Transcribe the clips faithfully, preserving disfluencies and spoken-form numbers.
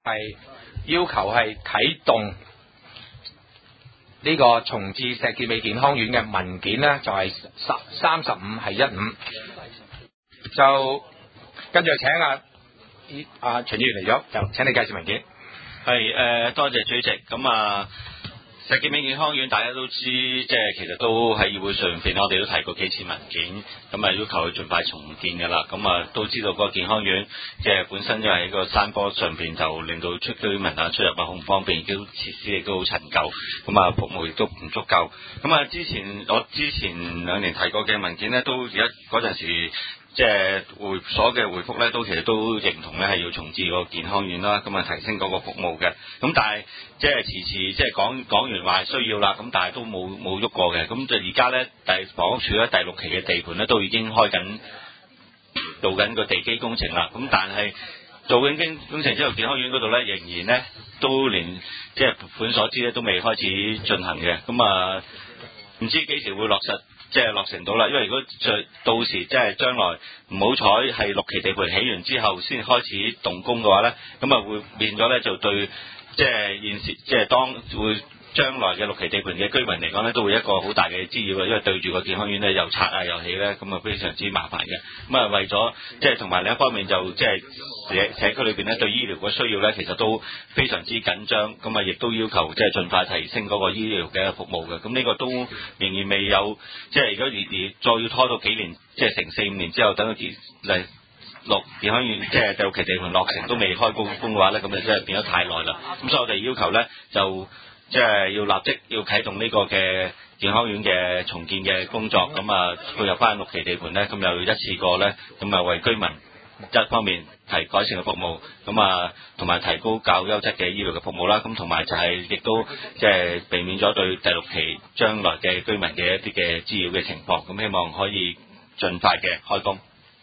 係要求係啟動呢個重置石硤尾健康院嘅文件呢，就係三三十五係一五，就跟住請阿阿秦議員嚟咗，就請你介紹文件。 係誒、呃，多謝主席。咁啊，石硤尾健康院大家都知，即係其實都喺議會上邊，我哋都提過幾次文件，咁啊要求佢盡快重建㗎啦。咁啊都知道個健康院即係本身因為喺個山坡上邊，就令到出居民啊出入啊好唔方便，亦都設施亦都好陳舊，咁啊服務亦都唔足夠。咁啊之前我之前兩年提過嘅文件呢，都而家嗰陣時。即係會所嘅回覆咧，都其實都認同咧，係要重置個健康院啦，咁啊提升嗰個服務嘅。咁但係即係遲遲即係講講完話需要啦，咁但係都冇冇喐過嘅。咁就而家咧，第房屋署咧第六期嘅地盤咧都已經開緊做緊個地基工程啦。咁但係做緊經工程之後，健康院嗰度咧仍然咧都連即係撥款所知咧都未開始進行嘅。咁啊唔知幾時會落實。即係落成到啦，因為如果到時即係將來唔好彩係六期地盤起完之後先開始動工嘅話咧，咁啊會變咗咧就對即係現時即係當會將來嘅六期地盤嘅居民嚟講咧，都會一個好大嘅滋擾嘅，因為對住個健康院咧又拆啊又起咧，咁啊非常之麻煩嘅。咁啊為咗即係同埋另一方面就即係社社區裏邊咧對醫療嘅需要咧，其實都非常之緊張，咁啊亦都要求即係盡快提升嗰個醫療嘅服務嘅。咁呢個都仍然未有，即係如果而而再要拖到幾年，即係成四五年之後，等到健嚟落健康院即係第六期地盤落成都未開工工嘅話咧，咁就真係變咗太耐啦。咁所以我哋要求咧就。即係要立即要啟動呢個嘅健康院嘅重建嘅工作，咁啊配合翻六期地盤咧，咁又一次過咧，咁啊為居民一方面提改善嘅服務，咁啊同埋提高較優質嘅醫療嘅服務啦，咁同埋就係亦都即係避免咗對第六期將來嘅居民嘅一啲嘅滋擾嘅情況，咁希望可以盡快嘅開工。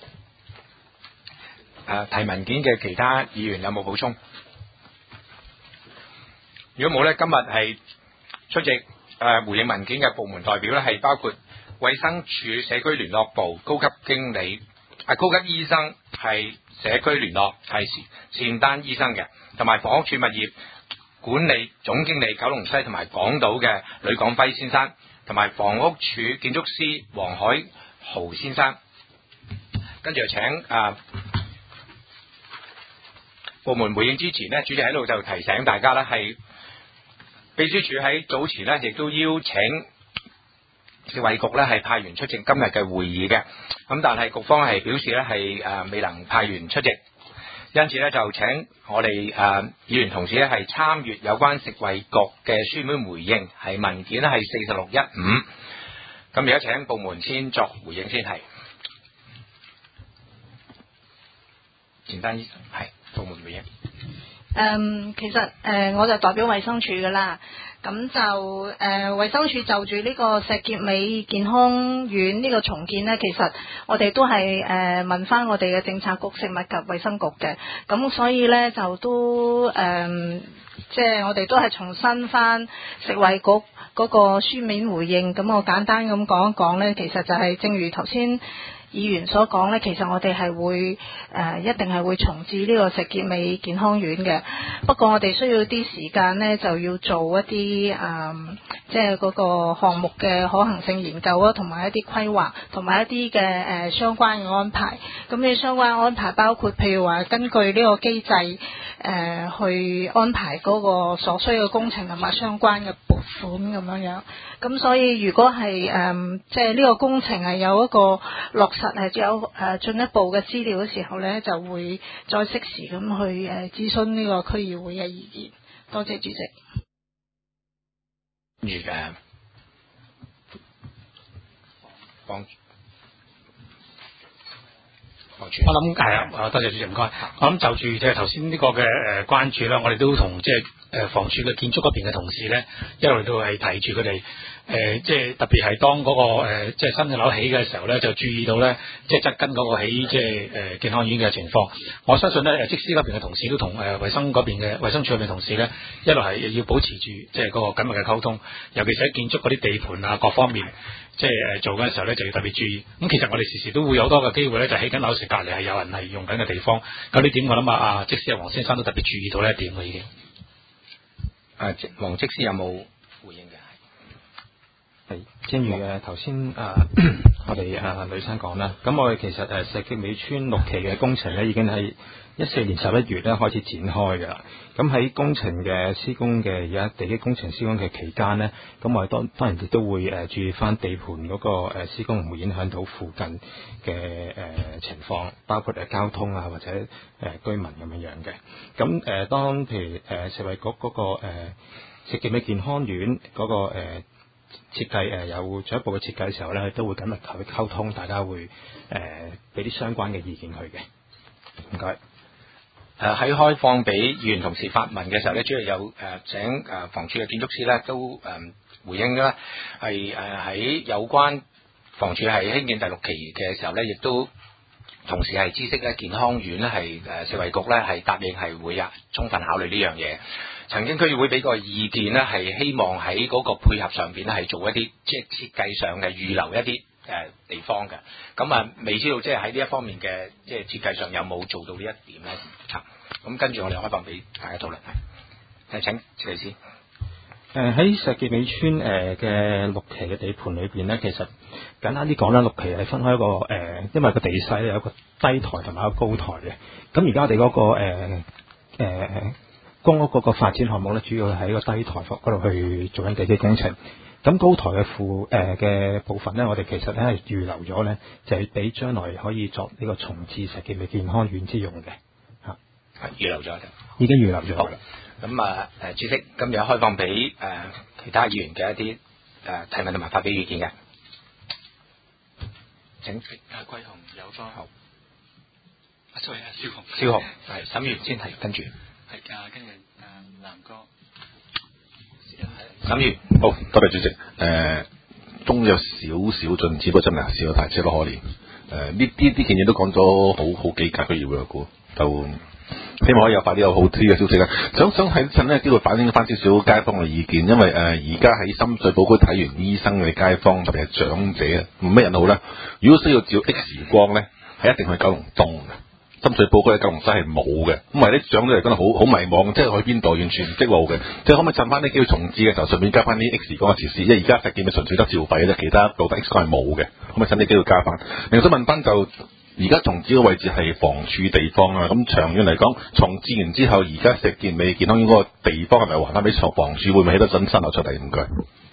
誒提文件嘅其他議員有冇補充？如果冇咧，今日係出席誒、呃、回應文件嘅部門代表咧，係包括衛生署社區聯絡部高級經理啊高級醫生係社區聯絡係單丹醫生嘅，同埋房屋署物業管理總經理九龍西同埋港島嘅呂廣輝先生，同埋房屋署建築師黃海豪先生。跟住請誒、呃、部門回應之前呢，主席喺度就提醒大家咧係。秘書處喺早前呢，亦都邀請食衛局呢係派員出席今日嘅會議嘅，咁但係局方係表示呢係誒未能派員出席，因此呢，就請我哋誒、呃、議員同事呢係參閱有關食衛局嘅書面回應，係文件呢係四十六一五，咁而家請部門先作回應先係，單丹醫生係部門回應。 誒、嗯，其實誒、呃，我就代表衛生署㗎啦，咁就誒，衛、呃、生署就住呢個石硤尾健康院呢個重建呢，其實我哋都係誒、呃、問翻我哋嘅政策局食物及衛生局嘅，咁所以呢，就都誒，即、呃、係、就是、我哋都係重申翻食衛局嗰個書面回應，咁我簡單咁講一講呢，其實就係正如頭先議員所講呢，其實我哋係會誒、呃、一定係會重置呢個石硤尾健康院嘅。不過我哋需要啲時間呢，就要做一啲誒，即係嗰個項目嘅可行性研究啊，同埋一啲規劃，同埋一啲嘅誒相關嘅安排。咁呢相關安排包括譬如話根據呢個機制誒、呃、去安排嗰個所需嘅工程同埋相關嘅撥款咁樣樣。咁所以如果係誒即係呢個工程係有一個落實係有誒進一步嘅資料嘅時候咧，就會再適時咁去誒諮詢呢個區議會嘅意見。多謝主席。 跟住誒，房房署， 我諗係啊，多謝主席唔該。我諗就住即係頭先呢個嘅誒關注啦，我哋都同即係誒房署嘅建築嗰邊嘅同事咧，一路都係提住佢哋誒即係特別係當嗰、那個、呃、即係新嘅樓起嘅時候咧，就注意到咧，即係側跟嗰個起即係誒健康院嘅情況。我相信咧，誒，則師嗰邊嘅同事都同誒衛生嗰邊嘅衛生署嗰邊同事咧，一路係要保持住即係嗰個緊密嘅溝通，尤其是喺建築嗰啲地盤啊各方面，即係誒做緊嘅時候咧，就要特別注意。咁其實我哋時時都會有多個機會咧，就起緊樓時隔離係有人係用緊嘅地方。咁呢點我諗啊，啊，則師啊，黃先生都特別注意到呢一點嘅已經。 誒，黃則師有冇回應嘅？ 係，正如誒頭先誒我哋誒呂生講啦，咁我哋其實誒石硤尾村六期嘅工程咧，已經喺一四年十一月咧開始展開㗎啦。咁喺工程嘅施工嘅而家地基工程施工嘅期間呢，咁我哋當當然亦都會誒注意翻地盤嗰個誒施工會唔會影響到附近嘅誒情況，包括誒交通啊或者誒居民咁樣樣嘅。咁誒當譬如誒食衞局嗰個誒石硤尾健康院嗰個誒設計誒有進一步嘅設計嘅時候咧，都會緊密去溝通，大家會誒俾啲相關嘅意見佢嘅。唔該。 誒喺開放俾議員同事發問嘅時候咧，主要有誒、呃、請誒房署嘅建築師咧都誒、呃、回應啦，係誒喺有關房署係興建第六期嘅時候咧，亦都同時係知悉咧健康院咧係誒食衞局咧係答應係會啊充分考慮呢樣嘢。曾經區議會俾個意見咧，係希望喺嗰個配合上邊咧係做一啲即係設計上嘅預留一啲誒、呃、地方嘅。咁啊未知道即係喺呢一方面嘅即係設計上有冇做到呢一點咧？嚇、咁跟住我哋開放俾大家討論。係請謝律師。 誒喺石硤尾村誒嘅六期嘅地盤裏邊咧，其實簡單啲講啦，六期係分開一個誒、呃，因為個地勢咧有一個低台同埋一個高台嘅。咁而家我哋嗰、那個誒、呃呃公屋嗰個發展項目咧，主要係喺個低台嗰度去做緊地基工程。咁高台嘅附誒嘅部分咧，我哋其實咧係預留咗咧，就係俾將來可以作呢個重置石硤尾健康院之用嘅嚇。 係預留咗嘅， 已經預留咗。 好，咁啊誒，主席今日開放俾誒、呃、其他議員嘅一啲誒、呃、提問同埋發表意見嘅。請阿桂紅有方後， 啊，sorry，阿蕭紅， 蕭紅係審議員先提，跟住。 係啊，跟住誒南哥， 審議員， 好多謝主席。誒、呃，終有少少進展，不過真係少得太少得可憐。誒、呃，呢啲啲件嘢都講咗好好幾屆嘅議會估，就希望可以有快啲有好啲嘅消息啦。想想喺趁呢機會反映翻少少街坊嘅意見，因為誒而家喺深水埗區睇完醫生嘅街坊，特別係長者，咩人好咧？如果需要照 X 光咧，係一定去九龍東嘅。深水埗區嘅九龍西係冇嘅，咁為啲長者嚟講好好迷茫，即係去邊度完全唔識路嘅。即係可唔可以趁翻啲機會重置嘅時候，順便加翻啲 X 光嘅設施？因為而家石硤尾純粹得照肺嘅啫，其他部分 X 光係冇嘅，可唔可以趁啲機會加翻？另外想問翻就而家重置嘅位置係房署地方啊，咁長遠嚟講，重置完之後，而家石硤尾健康院嗰個地方係咪還翻俾房署？會唔會起得準新樓出嚟？唔該。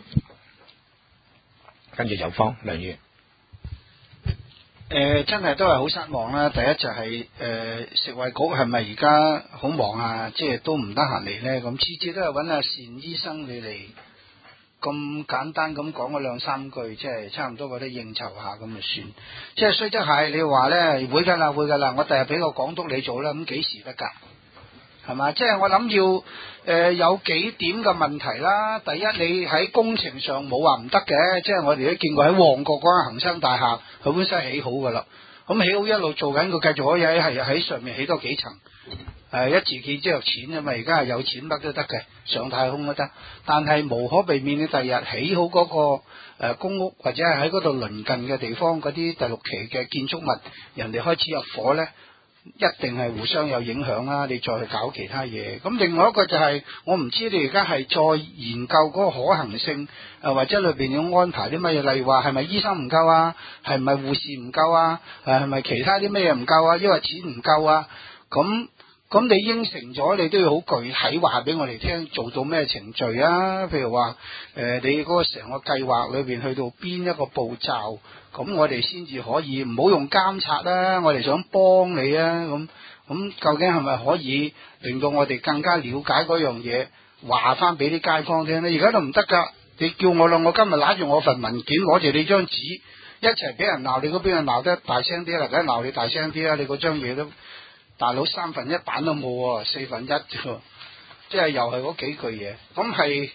跟住有方梁議員。 誒、呃，真係都係好失望啦！第一就係、是、誒、呃，食衛局係咪而家好忙啊？即係都唔得閒嚟呢？咁次次都係揾阿單醫生你嚟咁簡單咁講嗰兩三句，即係差唔多嗰啲應酬下咁就算。即係雖則係你話呢，會噶啦會噶啦，我第日俾個港督你做啦，咁幾時得噶？係嘛？即係我諗要誒、呃、有幾點嘅問題啦。第一，你喺工程上冇話唔得嘅，即係我哋都見過喺旺角嗰間恒生大廈，佢本身起好噶啦。咁起好一路做緊，佢繼續可以喺係喺上面起多幾層。誒、呃，一自己之後錢啊嘛，而家係有錢乜都得嘅，上太空都得。但係無可避免，你第日起好嗰、那個誒、呃、公屋或者係喺嗰度鄰近嘅地方嗰啲第六期嘅建築物，人哋開始入伙呢。一定係互相有影響啦，你再去搞其他嘢。咁另外一個就係、是、我唔知你而家係再研究嗰個可行性，誒、呃、或者裏邊要安排啲乜嘢，例如話係咪醫生唔夠啊，係咪護士唔夠啊，誒係咪其他啲咩嘢唔夠啊，因為錢唔夠啊，咁咁你應承咗，你都要好具體話俾我哋聽，做到咩程序啊？譬如話誒、呃、你嗰個成個計劃裏邊去到邊一個步驟？咁我哋先至可以唔好用監察啦，我哋想幫你啊，咁咁究竟係咪可以令到我哋更加了解嗰樣嘢，話翻俾啲街坊聽咧？而家都唔得噶，你叫我啦，我今日攞住我份文件，攞住你張紙，一齊俾人鬧，你嗰邊啊鬧得大聲啲啦，梗係鬧你大聲啲啦，你嗰張嘢都大佬三分一版都冇喎，四分一啫，即係又係嗰幾句嘢，咁係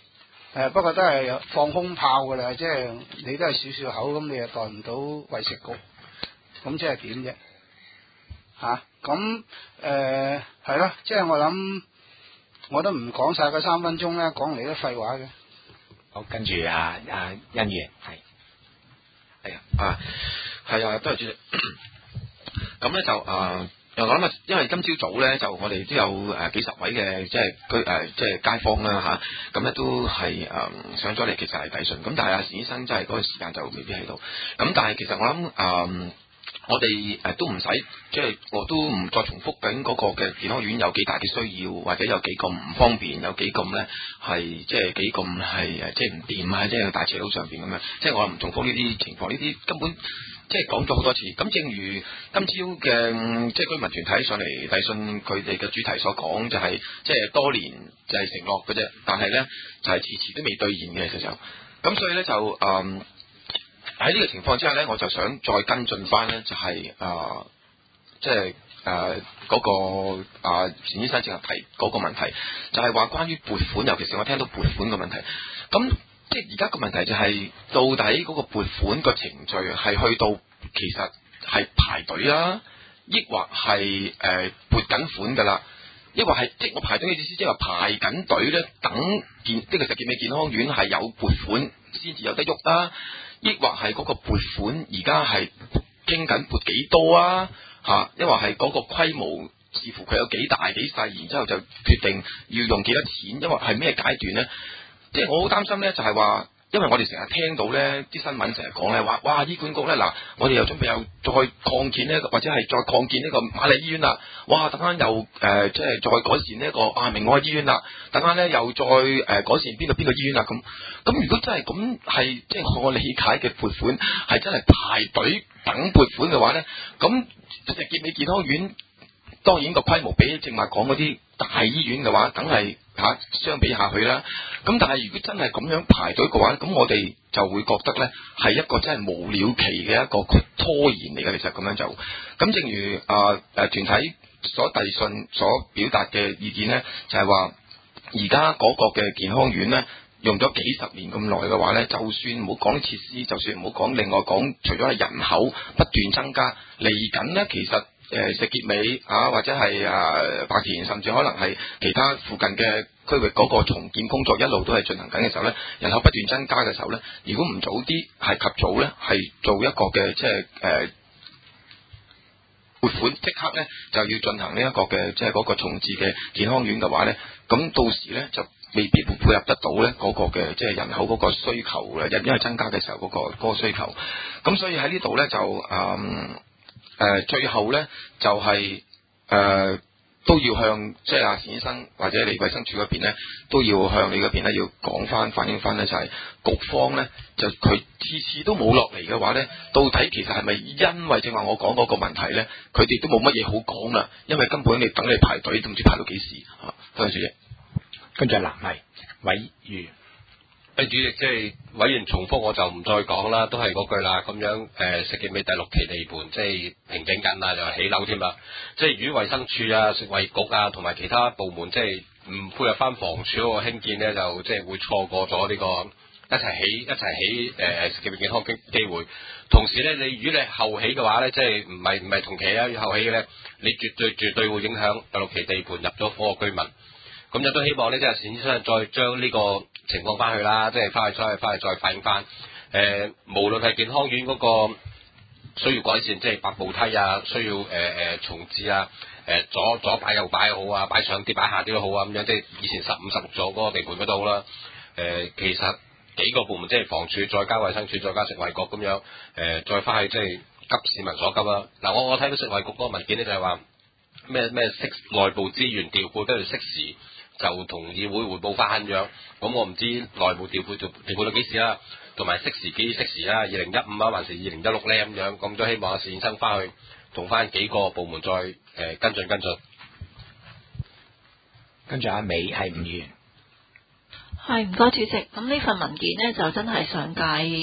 誒不過都係放空炮㗎啦，即係你都係少少口，咁你又代唔到衛食局，咁即係點啫？嚇咁誒係咯，即係我諗我都唔講晒嗰三分鐘啦，講嚟都廢話嘅。 好，跟住啊啊欣怡係係啊啊係啊，多謝主席。咁咧就啊。我諗啊，因為今朝早咧就我哋都有誒幾十位嘅即係居誒即係街坊啦嚇，咁咧都係誒上咗嚟，其實係遞信。咁但係阿冼醫生真係嗰個時間就未必喺度。咁但係其實我諗誒、呃，我哋誒都唔使即係我都唔再重複緊嗰個嘅健康院有幾大嘅需要，或者有幾咁唔方便，有幾咁咧係即係幾咁係誒即係唔掂啊！即係大斜路上邊咁樣，即係我唔重複呢啲情況，呢啲根本。即係講咗好多次，咁正如今朝嘅即係居民團體上嚟遞信，佢哋嘅主題所講就係、是、即係多年就係承諾嘅啫，但係咧就係遲遲都未兌現嘅其實，咁所以咧就誒喺呢個情況之下咧，我就想再跟進翻咧，就係、是、誒、呃、即係誒嗰個啊冼醫生正係提嗰個問題，就係、是、話關於撥款，尤其是我聽到撥款嘅問題，咁。即係而家個問題就係、是、到底嗰個撥款個程序係去到其實係排隊啊，抑或係誒撥緊款㗎啦，抑或係即係我排隊嘅意思，即係話排緊隊咧，等健呢、這個石硤尾健康院係有撥款先至有得喐啊，抑或係嗰個撥款而家係傾緊撥幾多啊嚇，抑或係嗰個規模視乎佢有幾大幾細，然之後就決定要用幾多錢，因為係咩階段咧？即係我好擔心咧，就係話，因為我哋成日聽到咧啲新聞成日講咧話，哇醫管局咧嗱，我哋又準備又再擴建呢，或者係再擴建呢個瑪麗醫院啦，哇等間又誒、呃、即係再改善呢一個啊明愛醫院啦，等間咧又再誒、呃、改善邊個邊個醫院啦咁，咁如果真係咁係即係我理解嘅撥款係真係排隊等撥款嘅話咧，咁石硤尾健康院當然個規模比正話講嗰啲大醫院嘅話，梗係嚇相比下去啦。咁但係如果真係咁樣排隊嘅話，咁我哋就會覺得咧係一個真係無了期嘅一個拖延嚟嘅。其實咁樣就咁，正如啊誒團體所遞信所表達嘅意見咧，就係話而家嗰個嘅健康院咧用咗幾十年咁耐嘅話咧，就算唔好講設施，就算唔好講另外講，除咗係人口不斷增加嚟緊咧，其實。誒石硤尾啊，或者係啊白田，甚至可能係其他附近嘅區域嗰個重建工作一路都係進行緊嘅時候咧，人口不斷增加嘅時候咧，如果唔早啲係及早咧，係做一個嘅即係誒撥款，即刻咧就要進行呢一個嘅即係嗰個重置嘅健康院嘅話咧，咁到時咧就未必會配合得到咧嗰個嘅即係人口嗰個需求嘅，因為增加嘅時候嗰個嗰個需求，咁所以喺呢度咧就嗯。誒、呃，最後咧就係、是、誒、呃、都要向即係阿冼醫生或者你衛生署嗰邊咧，都要向你嗰邊咧要講翻反映翻咧，就係、是、局方咧就佢次次都冇落嚟嘅話咧，到底其實係咪因為正話我講嗰個問題咧，佢哋都冇乜嘢好講啦，因為根本你等你排隊都唔知排到幾時啊！多謝主席， 跟住南係委員。 誒主席，即係委員重複我就唔再講啦，都係嗰句啦。咁樣誒，石硤尾第六期地盤即係平整緊啦，又係起樓添啦。即係如果衛生署啊、食衞局啊同埋其他部門即係唔配合翻房署嗰個興建咧，就即係會錯過咗呢、這個一齊起一齊起誒石硤尾健康機機會。同時咧，你如果你後起嘅話咧，即係唔係唔係同期啊，要後起嘅咧，你絕對絕對會影響第六期地盤入咗伙嘅居民。咁就都希望咧，即係冼醫生再將呢個情況翻去啦，即係翻去再翻去再反映翻。誒、呃，無論係健康院嗰個需要改善，即係百步梯啊，需要誒誒、呃、重置啊，誒、呃、左左擺右擺好啊，擺上啲擺下啲都好啊，咁樣即係以前十五十六座嗰個地盤嗰度啦。誒、呃，其實幾個部門即係房署再加衛生署再加食衞局咁樣，誒、呃、再翻去即係急市民所急啦。嗱，我我睇到食衞局嗰個文件咧就係話咩咩適內部資源調配，跟住適時。就同議會匯報翻咁樣，咁我唔知內部調配調調配到幾時啦，同埋適時幾適時啦，二零一五啊還是二零一六咧咁樣，咁都希望阿冼醫生翻去同翻幾個部門再誒、呃、跟進跟進。 跟住阿美係五員。 係唔該主席，咁呢份文件呢，就真係上屆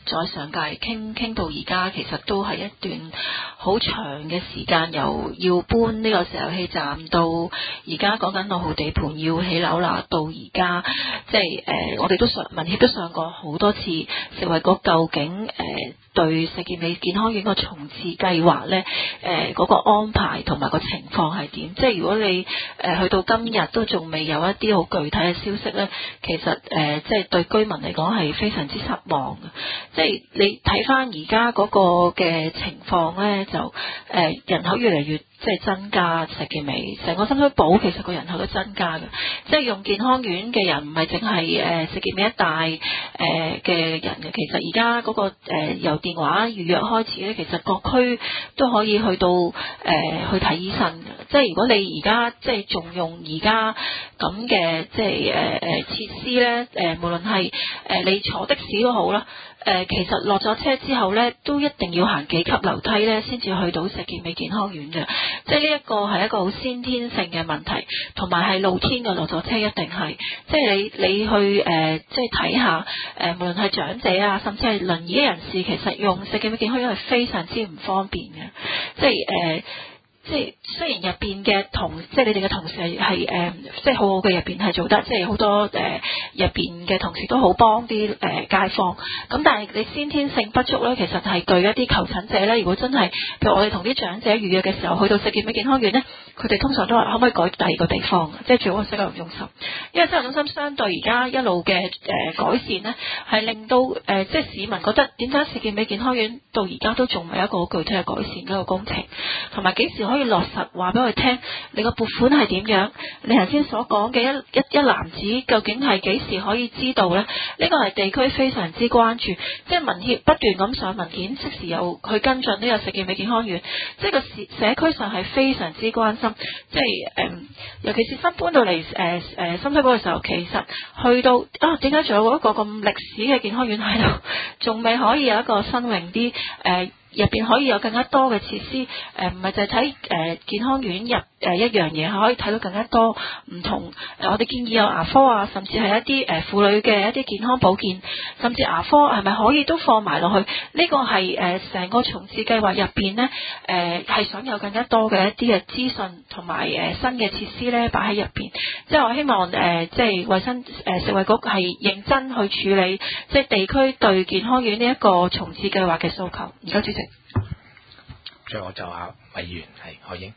再上屆傾傾到而家，其實都係一段好長嘅時間，由要搬呢個石油氣站到而家講緊六號地盤要起樓啦，到而家即係誒、呃，我哋都上民協都上過好多次，食衞局究竟誒、呃、對石硤尾健康院個重置計劃咧誒嗰個安排同埋個情況係點？即係如果你誒、呃、去到今日都仲未有一啲好具體嘅消息咧，其實誒、呃、即係對居民嚟講係非常之失望嘅。即係你睇翻而家嗰個嘅情況咧，就誒、呃、人口越嚟越即係增加，石硤尾成個深水埗其實個人口都增加嘅。即係用健康院嘅人唔係淨係誒石硤尾一帶誒嘅人嘅，其實而家嗰個誒、呃、由電話預約開始咧，其實各區都可以去到誒、呃、去睇醫生嘅。即係如果你而家即係仲用而家咁嘅即係誒誒設施咧，誒、呃、無論係誒、呃、你坐的士都好啦。誒、呃，其實落咗車之後咧，都一定要行幾級樓梯咧，先至去到石硤尾健康院嘅。即係呢一個係一個好先天性嘅問題，同埋係露天嘅落咗車一定係。即係你你去誒、呃，即係睇下誒、呃，無論係長者啊，甚至係輪椅嘅人士，其實用石硤尾健康院係非常之唔方便嘅。即係誒。呃即係雖然入邊嘅同，即係你哋嘅同事係係誒，即係好好嘅入邊係做得，即係好多誒入邊嘅同事都好幫啲誒、呃、街坊。咁但係你先天性不足咧，其實係對一啲求診者咧，如果真係，譬如我哋同啲長者預約嘅時候，去到石硤尾健康院咧，佢哋通常都話可唔可以改第二個地方，即係最好嘅收容中心。因為收容中心相對而家一路嘅誒、呃、改善咧，係令到誒、呃、即係市民覺得點解石硤尾健康院到而家都仲未有一個好具體嘅改善嗰個工程，同埋幾時可以落實話俾佢聽，你個撥款係點樣？你頭先所講嘅一一一籃子，究竟係幾時可以知道呢？呢個係地區非常之關注，即係民協不斷咁上文件，即時又去跟進呢個石硤尾健康院，即係個社社區上係非常之關心。即係誒、嗯，尤其是新搬到嚟誒誒深水埗嘅時候，其實去到啊，點解仲有一個咁歷史嘅健康院喺度，仲未可以有一個新穎啲誒？呃入邊可以有更加多嘅設施，誒唔係就係睇誒健康院入誒、呃、一樣嘢，可以睇到更加多唔同。呃、我哋建議有牙科啊，甚至係一啲誒婦女嘅一啲健康保健，甚至牙科係咪可以都放埋落去？呢、這個係誒成個重置計劃入邊呢，誒、呃、係想有更加多嘅一啲嘅資訊同埋誒新嘅設施咧擺喺入邊。即係我希望誒、呃、即係衞生誒、呃、食衞局係認真去處理即係地區對健康院呢一個重置計劃嘅訴求。唔該，主席。 最後就阿委員係海英，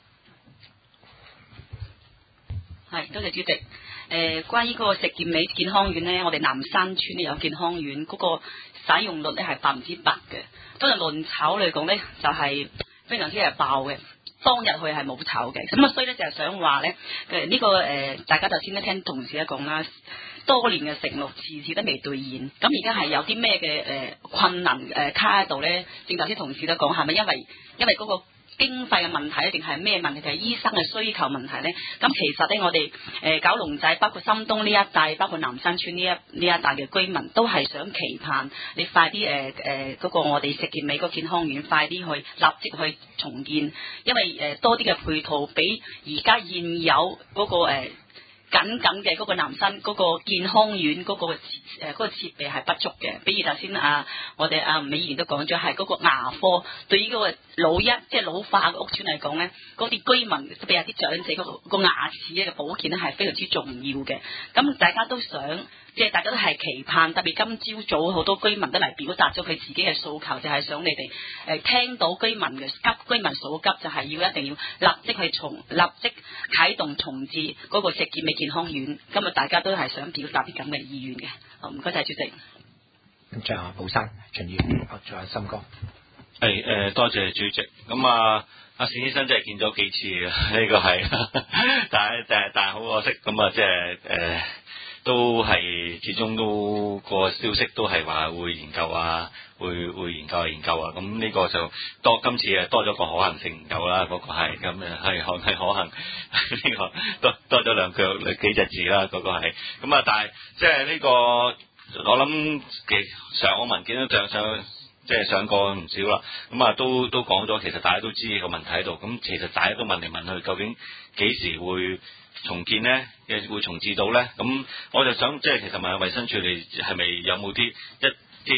係多謝主席。誒、呃，關於嗰個石硤尾健康院呢，我哋南山村有健康院，嗰、那個使用率咧係百分之百嘅。當日輪炒嚟講咧，就係、是、非常之係爆嘅。當日佢係冇炒嘅，咁啊，所以咧就係想話咧，誒、這、呢個誒、呃，大家頭先都聽同事咧講啦，多年嘅承諾，次次都未兌現。咁而家係有啲咩嘅誒困難誒卡喺度咧？正頭先同事都講，係咪因為因為嗰個經費嘅問題，定係咩問題？定係醫生嘅需求問題咧？咁其實咧，我哋誒九龍仔，包括深東呢一帶，包括南山村呢一呢一帶嘅居民，都係想期盼你快啲誒誒嗰個我哋石硤尾嗰個健康院快啲去立即去重建，因為誒、呃、多啲嘅配套比而家現有嗰、嗰個誒。呃緊緊嘅嗰個南山嗰個健康院嗰、嗰個誒嗰、呃嗰個設備係不足嘅，比如頭先啊，我哋啊美議員都講咗係嗰個牙科，對於嗰個老一即係老化嘅屋邨嚟講咧，嗰啲居民特別係啲長者嗰個牙齒嘅保健咧係非常之重要嘅，咁大家都想。即係大家都係期盼，特別今朝早好多居民都嚟表達咗佢自己嘅訴求，就係、是、想你哋誒、呃、聽到居民嘅急，居民所急就係要一定要立即去重，立即啟動重置嗰個石硤尾健康院。今日大家都係想表達啲咁嘅意願嘅。好，唔該晒主席。 咁最後寶山秦宇，仲有森哥。 係誒、呃，多謝主席。咁啊，阿冼先生真係見咗幾次嘅，呢、這個係，但係但係但係好可惜，咁啊即係誒。呃都係始終都個消息都係話會研究啊，會會研究研究啊，咁呢個就多今次啊多咗個可行性研究啦，嗰、那個係咁啊係可係可行呢個多多咗兩腳幾隻字啦，嗰、那個係咁啊，但係即係呢個我諗其上我文件都上上即係上過唔少啦，咁啊都都講咗，其實大家都知個問題喺度，咁其實大家都問嚟問去，究竟幾時會重建呢？嘅會重置到呢？咁我就想即係其實問下衛生署，你係咪有冇啲一啲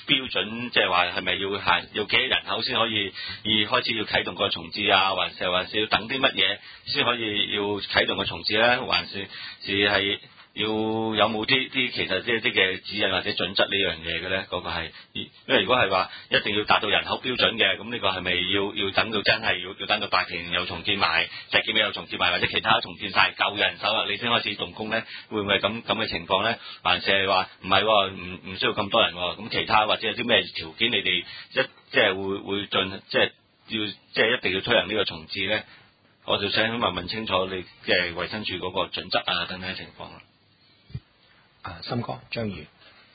標準，即係話係咪要限要幾多人口先可以而開始要啟動個重置啊？還是還是要等啲乜嘢先可以要啟動個重置咧？還是是係要有冇啲啲其實即係啲嘅指引或者準則呢樣嘢嘅咧？嗰、那個係因為如果係話一定要達到人口標準嘅，咁呢個係咪要要等到真係要要等到白田又重建埋，石硤尾又重建埋，或者其他重建晒夠人手啦，你先開始動工咧？會唔會咁咁嘅情況咧？還是係話唔係喎？唔唔需要咁多人喎？咁其他或者有啲咩條件你哋一即係會會進即係要即係一定要推行呢個重置咧？我就想問問清楚你嘅衛生署嗰個準則啊等等嘅情況啦。 啊，森哥張宇，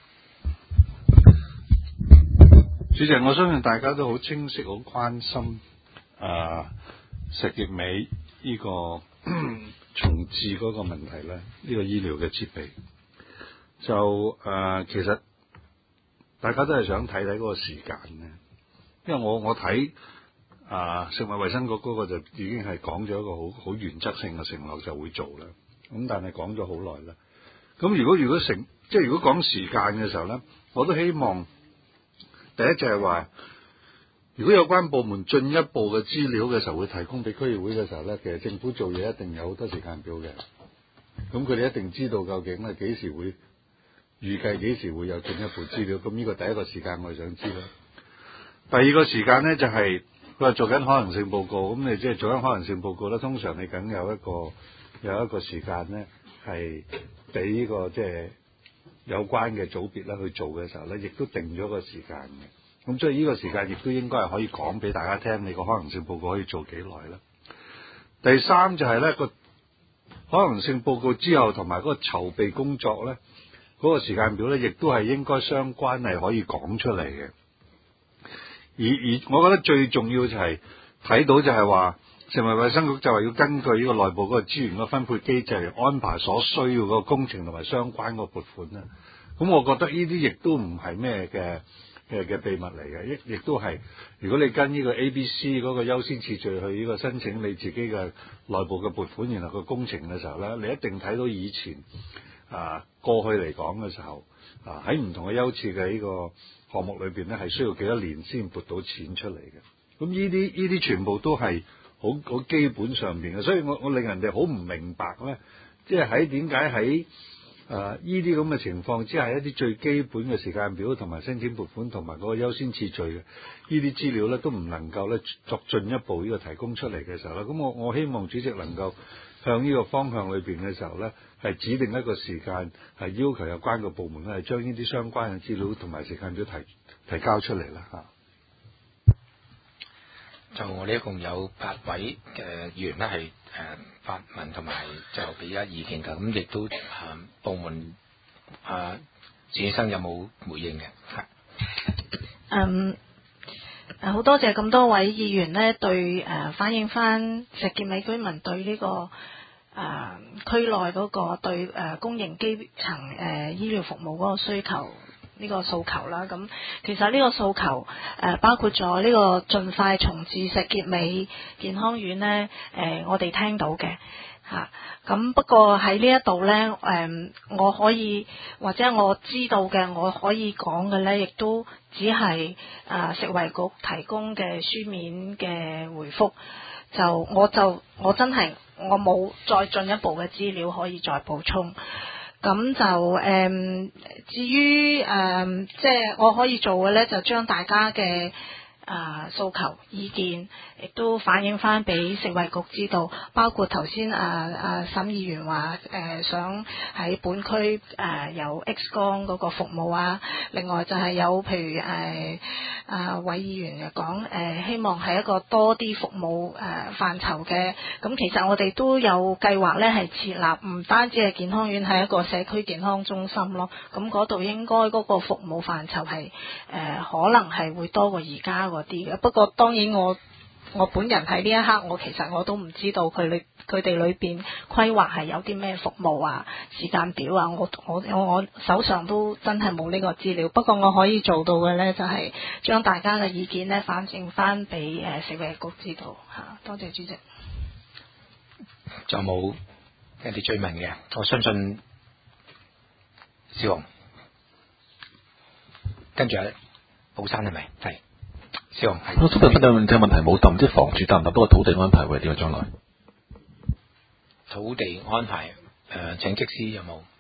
主席，我相信大家都好清晰、好關心啊石硤尾呢個重置嗰個問題咧，呢、呢個醫療嘅設備就誒、呃，其實大家都係想睇睇嗰個時間咧，因為我我睇啊食物衛生局嗰個就已經係講咗一個好好原則性嘅承諾就會做啦，咁但係講咗好耐啦。咁如果如果成即係如果講時間嘅時候咧，我都希望第一就係話，如果有關部門進一步嘅資料嘅時候會提供俾區議會嘅時候咧，其實政府做嘢一定有好多時間表嘅。咁佢哋一定知道究竟係幾時會預計幾時會有進一步資料。咁呢個第一個時間我係想知啦。第二個時間咧就係佢話做緊可能性報告，咁你即係做緊可能性報告咧，通常你梗有一個有一個時間咧係。俾呢個即係有關嘅組別咧去做嘅時候咧，亦都定咗個時間嘅。咁所以呢個時間亦都應該係可以講俾大家聽，你個可能性報告可以做幾耐啦。第三就係咧個可能性報告之後同埋嗰個籌備工作咧，嗰個時間表咧，亦都係應該相關係可以講出嚟嘅。而而我覺得最重要就係睇到就係話。食物衛生局就係要根據呢個內部嗰個資源嘅分配機制嚟安排所需要嗰個工程同埋相關個撥款啦。咁我覺得呢啲亦都唔係咩嘅嘅嘅秘密嚟嘅，亦亦都係如果你跟呢個 A B C 嗰個優先次序去呢個申請你自己嘅內部嘅撥款，然後個工程嘅時候咧，你一定睇到以前啊過去嚟講嘅時候啊喺唔同嘅優次嘅呢個項目裏邊咧，係需要幾多年先撥到錢出嚟嘅。咁呢啲呢啲全部都係。好好基本上邊嘅，所以我我令人哋好唔明白咧，即係喺點解喺誒呢啲咁嘅情況之下，一啲最基本嘅時間表同埋申請撥款同埋嗰個優先次序嘅呢啲資料咧，都唔能夠咧作進一步呢個提供出嚟嘅時候咧，咁我我希望主席能夠向呢個方向裏邊嘅時候咧，係指定一個時間，係要求有關嘅部門咧，係將呢啲相關嘅資料同埋時間表提提交出嚟啦嚇。 就我哋一共有八位嘅議員咧係誒發問同埋就俾一意見㗎，咁亦都誒、呃、部門誒陳醫生有冇回應嘅？ 嗯，誒好多謝咁多位議員咧對誒、呃、反映翻石硤尾居民對呢、這個誒、呃、區內嗰個對誒、呃、公營基層誒、呃、醫療服務嗰個需求。呢個訴求啦，咁其實呢個訴求誒、呃、包括咗呢個盡快重置石硤尾健康院呢，誒、呃、我哋聽到嘅嚇，咁、啊、不過喺呢一度呢，誒、呃、我可以或者我知道嘅我可以講嘅呢，亦都只係啊食衞局提供嘅書面嘅回覆，就我就我真係我冇再進一步嘅資料可以再補充。咁就誒、嗯，至於誒、嗯，即係我可以做嘅咧，就將大家嘅啊訴求意見，亦都反映翻俾食衞局知道，包括頭先啊啊沈議員話誒、呃、想喺本區誒、呃、有 X 光嗰個服務啊，另外就係有譬如誒啊韋議員講誒希望係一個多啲服務誒、呃、範疇嘅，咁其實我哋都有計劃咧係設立唔單止係健康院，係一個社區健康中心咯，咁嗰度應該嗰個服務範疇係誒可能係會多過而家嗰啲嘅，不過當然我。我本人喺呢一刻，我其實我都唔知道佢裏佢哋裏邊規劃係有啲咩服務啊、時間表啊，我我我我手上都真係冇呢個資料。不過我可以做到嘅呢，就係、是、將大家嘅意見呢反映翻俾誒食衞局知道嚇。多謝主席。 仲有冇一啲追問嘅？我相信小紅跟住咧。 寶山係咪？係。蕭紅係。 我今日分兩隻問題冇答，唔知房署答唔答到個土地安排會點啊？將來土地安排誒、呃，請則師有冇？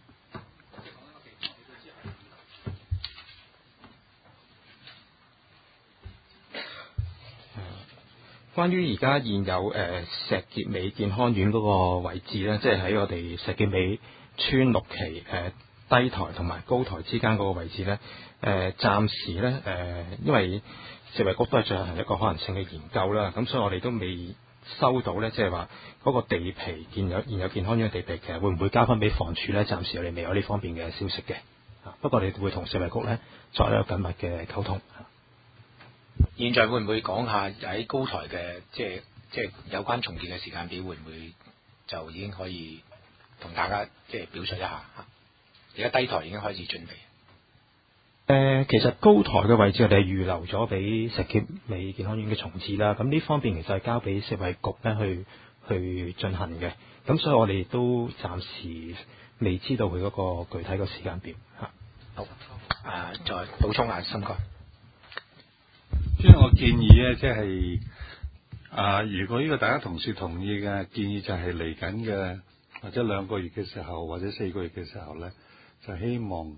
關於而家現有誒、呃、石硤尾健康院嗰個位置咧，即係喺我哋石硤尾村六期誒、呃、低台同埋高台之間嗰個位置咧，誒、呃、暫時咧誒、呃，因為食衞局都係進行一個可能性嘅研究啦，咁所以我哋都未收到咧，即係話嗰個地皮現有現有健康院嘅地皮，其實會唔會交翻俾房署咧？暫時我哋未有呢方面嘅消息嘅，不過我哋會同食衞局咧作一個緊密嘅溝通。 現在會唔會講下喺高台嘅即係即係有關重建嘅時間表，會唔會就已經可以同大家即係表述一下？而家低台已經開始準備。誒、 呃，其實高台嘅位置我哋係預留咗俾石硤尾健康院嘅重置啦。咁呢方面其實係交俾食衞局咧去去進行嘅。咁所以我哋都暫時未知道佢嗰個具體嘅時間表嚇。 好，啊，再補充下心哥。 即係我建議咧，即係啊，如果呢個大家同事同意嘅建議，就係嚟緊嘅或者兩個月嘅時候，或者四個月嘅時候咧，就希望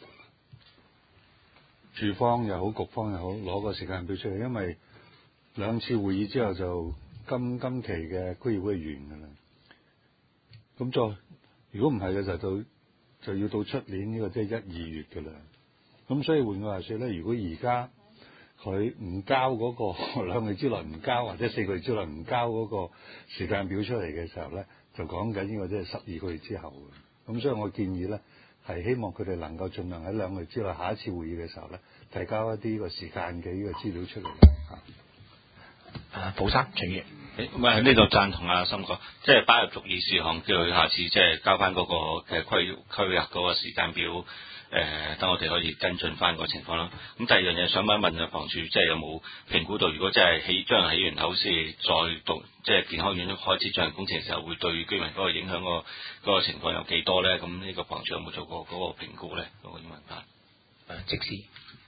處方又好，局方又好，攞個時間表出嚟，因為兩次會議之後就今今期嘅區議會完㗎啦。咁再如果唔係嘅時候，就就要到出年呢個即係一二月㗎啦。咁所以換句話說咧，如果而家佢唔交嗰個兩個月之內唔交，或者四個月之內唔交嗰個時間表出嚟嘅時候咧，就講緊呢個即係十二個月之後嘅。咁所以我建議咧，係希望佢哋能夠盡量喺兩個月之內，下一次會議嘅時候咧，提交一啲個時間嘅呢個資料出嚟。 啊，寶山陳宇， 唔係喺呢度贊同阿森哥，即係擺入逐議事項，叫佢下次即係交翻嗰個嘅規區劃嗰個時間表。誒、呃，等我哋可以跟進翻個情況啦。咁第二樣嘢想問一問啊，房署即係有冇評估到，如果真係起將起完口先再讀，即係健康院開始進行工程嘅時候，會對居民嗰個影響、嗰個嗰、嗰個情況有幾多咧？咁呢個房署有冇做過嗰個評估咧？嗰、嗰個英文版誒，即時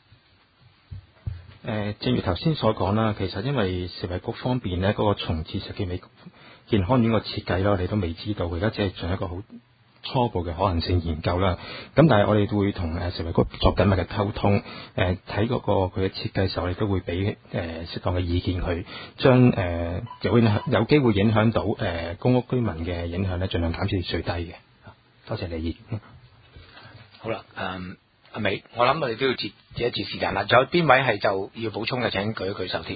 誒，正如頭先所講啦，其實因為食衞局方面咧，嗰、嗰個重置石硤尾健康院個設計啦，我哋都未知道，而家只係進行一個好初步嘅可行性研究啦，咁但係我哋會同誒食衞局作緊密嘅溝通，誒睇嗰個佢嘅設計時候，我哋都會俾誒適當嘅意見佢，將誒有影響有機會影響到誒、呃、公屋居民嘅影響咧，盡量減至最低嘅。多謝你意見。 好啦，誒阿美，我諗我哋都要截截一截時間啦。仲有邊位係就要補充嘅？請舉一舉手添。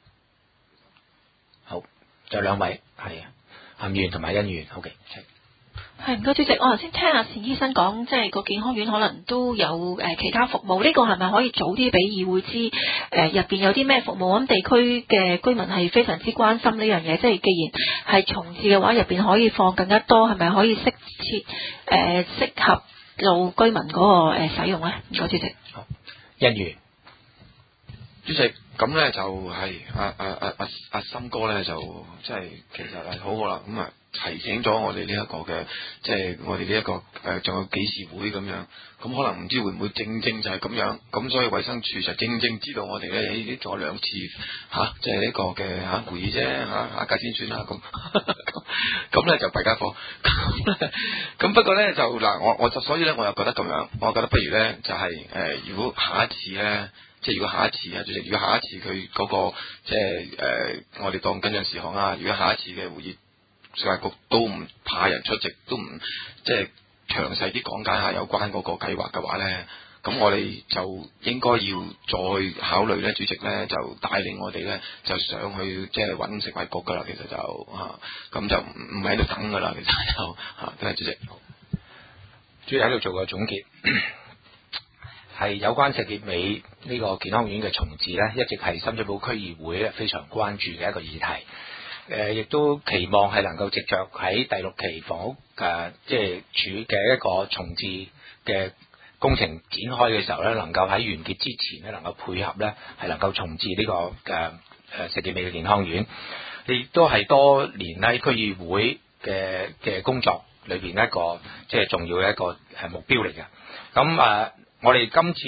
好，仲有兩位係啊，譚議員同埋殷議員。好嘅，請。 係唔該，主席，我頭先聽阿單醫生講，即係個健康院可能都有誒、呃、其他服務，呢、這個係咪可以早啲俾議會知？誒入邊有啲咩服務？咁地區嘅居民係非常之關心呢樣嘢，即係既然係重置嘅話，入邊可以放更加多，係咪可以適切誒適合做居民嗰、那個誒、呃、使用咧？唔該，主席。 好，殷議員， 主席。咁咧就係阿阿阿阿阿森哥咧就即係其實係好好啦，咁啊提醒咗我哋呢一個嘅即係我哋呢一個誒仲、呃、有幾時會咁樣，咁可能唔知會唔會正正就係咁樣，咁所以衛生署就正正知道我哋咧已經做咗兩次嚇，即係呢個嘅嚇、啊、會議啫嚇，下屆先算啦咁，咁咧就弊家伙，咁不過咧就嗱我我就所以咧我又覺得咁樣，我覺得不如咧就係、是、誒、呃、如果下一次咧。即係如果下一次啊，主席，如果下一次佢嗰、那個即係誒、呃，我哋當跟進事項啊，如果下一次嘅會議，食衞局都唔派人出席，都唔即係詳細啲講解下有關嗰個計劃嘅話咧，咁我哋就應該要再考慮咧，主席咧就帶領我哋咧就上去即係揾食衞局噶啦，其實就嚇咁、啊、就唔唔喺度等噶啦，其實就嚇，多謝主席。 主席喺度做個總結。係有關石硤尾呢個健康院嘅重置咧，一直係深水埗區議會咧非常關注嘅一個議題。誒、呃，亦都期望係能夠藉着喺第六期房屋誒即係處嘅一個重置嘅工程展開嘅時候咧，能夠喺完結之前咧，能夠配合咧，係能夠重置呢、這個嘅誒、呃、石硤尾嘅健康院。亦都係多年喺區議會嘅嘅工作裏邊一個即係重要嘅一個誒目標嚟嘅。咁誒。呃我哋今次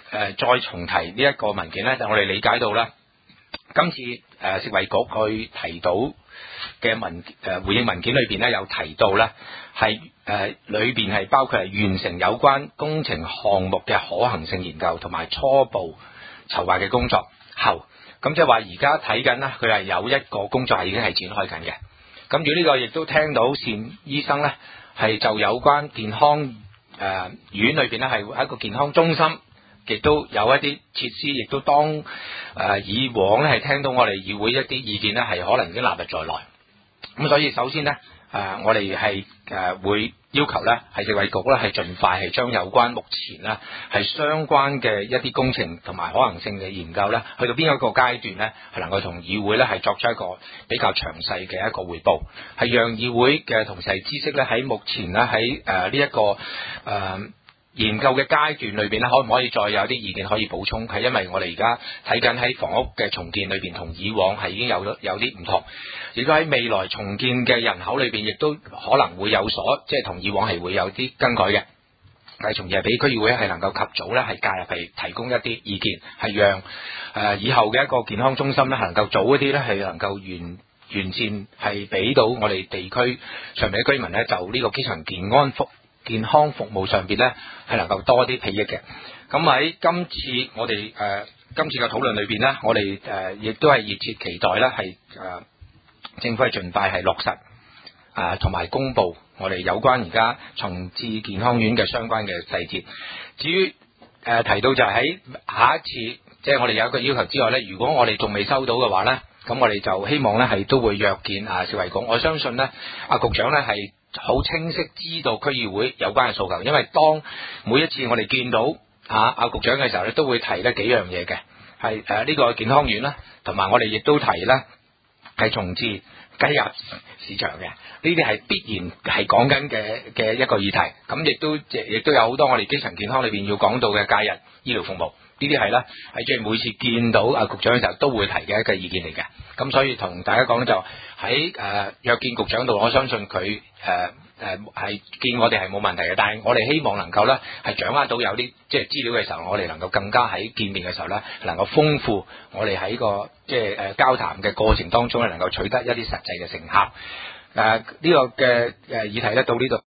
呃、再重提呢一個文件咧，就我哋理解到咧，今次誒、呃、食衛局去提到嘅文誒、呃、回應文件裏邊咧，有提到咧係誒裏邊係包括係完成有關工程項目嘅可行性研究同埋初步籌劃嘅工作後，咁即係話而家睇緊咧，佢係有一個工作係已經係展開緊嘅。咁如呢個亦都聽到單醫生咧係就有關健康誒、呃、院裏邊咧係一個健康中心。亦都有一啲設施，亦都當誒、呃、以往咧係聽到我哋議會一啲意見咧係可能已經納入在內。咁所以首先呢，誒、呃、我哋係誒會要求咧係食衛局咧係盡快係將有關目前咧係相關嘅一啲工程同埋可行性嘅研究咧，去到邊一個階段咧係能夠同議會咧係作出一個比較詳細嘅一個彙報，係讓議會嘅同事係知悉咧喺目前咧喺誒呢一個誒。呃研究嘅階段裏邊咧，可唔可以再有啲意見可以補充？係因為我哋而家睇緊喺房屋嘅重建裏邊，同以往係已經有咗有啲唔同。亦都喺未來重建嘅人口裏邊，亦都可能會有所即係同以往係會有啲更改嘅。係從而係俾區議會係能夠及早咧係介入係提供一啲意見，係讓誒、呃、以後嘅一個健康中心咧係能夠早一啲咧係能夠完完善係俾到我哋地區上面嘅居民咧就呢個基層健安服健康服務上邊咧係能夠多啲裨益嘅。咁喺今次我哋誒、呃、今次嘅討論裏邊咧，我哋誒亦都係熱切期待咧係誒政府係盡快係落實啊同埋公布我哋有關而家重置健康院嘅相關嘅細節。至於誒、呃、提到就係喺下一次即係、就是、我哋有一個要求之外咧，如果我哋仲未收到嘅話咧，咁我哋就希望咧係都會約見啊食衛局。我相信咧阿局長咧係好清晰知道區議會有關嘅訴求，因為當每一次我哋見到嚇阿、啊、局長嘅時候咧，都會提呢幾樣嘢嘅，係誒呢個健康院啦，同埋我哋亦都提咧係重置雞鴨市場嘅，呢啲係必然係講緊嘅嘅一個議題。咁亦都亦都有好多我哋基層健康裏邊要講到嘅介入醫療服務，呢啲係咧係即係每次見到阿局長嘅時候都會提嘅一個意見嚟嘅。咁所以同大家講咧，就喺誒、呃、約見局長度，我相信佢誒誒係見我哋係冇問題嘅。但係我哋希望能夠咧係掌握到有啲即係資料嘅時候，我哋能夠更加喺見面嘅時候咧，能夠豐富我哋喺個即係誒交談嘅過程當中咧，能夠取得一啲實際嘅成效。誒、呃、呢、這個嘅誒議題咧到呢度。